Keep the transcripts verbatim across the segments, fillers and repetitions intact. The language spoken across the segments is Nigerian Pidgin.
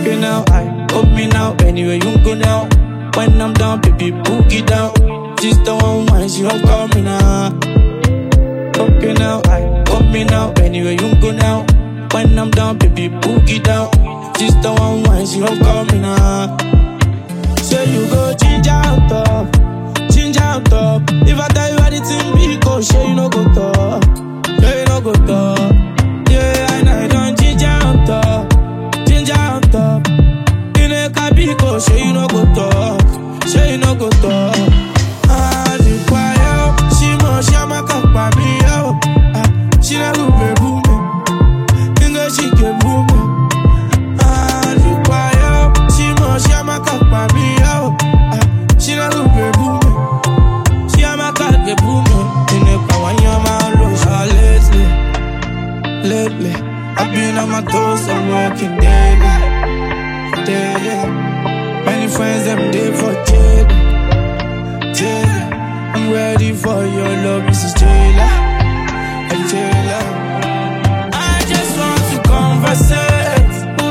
Okay now, I hold me now. Anyway, you go now. When I'm down, baby, boogie down. She's the one when she don't call me now. Okay now, I hold me now. Anyway, you go now. When I'm down, baby, boogie down. She's the one when she don't call me now. Say you go ginger on top, ginger on top. If I tell you anything, be go. Say you no go talk, say you no go talk. Yeah, I know you don't ginger on top, ginger on top. You know can be go. Say you no go talk, say you no go talk. Ah, the choir, she must share my cup, baby. Oh, she never be boom. You know she get boom. Ah, the choir, she must share my cup, baby. She not go be boom. She a my cat get boom. You know when you're my low. Lately, lately, I've been on my toes. I'm working daily, daily. Many friends them day for daily, daily. I'm ready for your love, Missus Taylor, hey Taylor. I just want to conversate.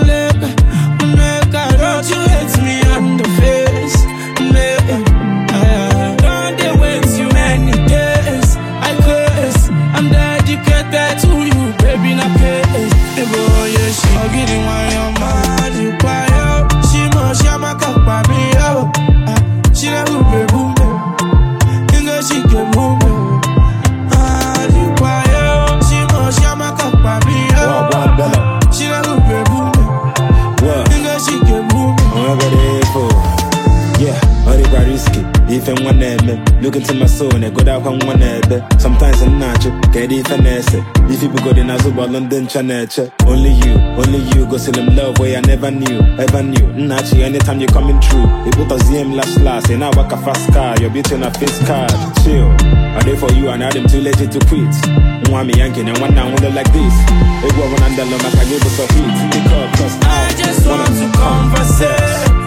Don't you hate me on the face? Don't they wait too many days? I curse, I'm dedicated to you, baby, not case. The boy, yeah, she getting why you're mad, you quiet. She must share my cup, baby, oh. She never be boom, you know she get boom. Ah, you quiet. She must share my cup, baby, oh. She never be boom, you know she get boom. Yeah, all the risky. If I'm one name, look into my soul and go down one one name. Sometimes I'm not you, get it finesse. If you go in Azuba, London, Channel, only you, only you go see them love where I never knew, ever knew. Not you, anytime you're coming through. They put a Z M last last, and I walk a fast car, you're beating a face card. Chill, are they for you and are them too legit to quit? Want me yanking and one now wonder like this. They go on under the I give us a hit. Pick up, cause I just want to conversate.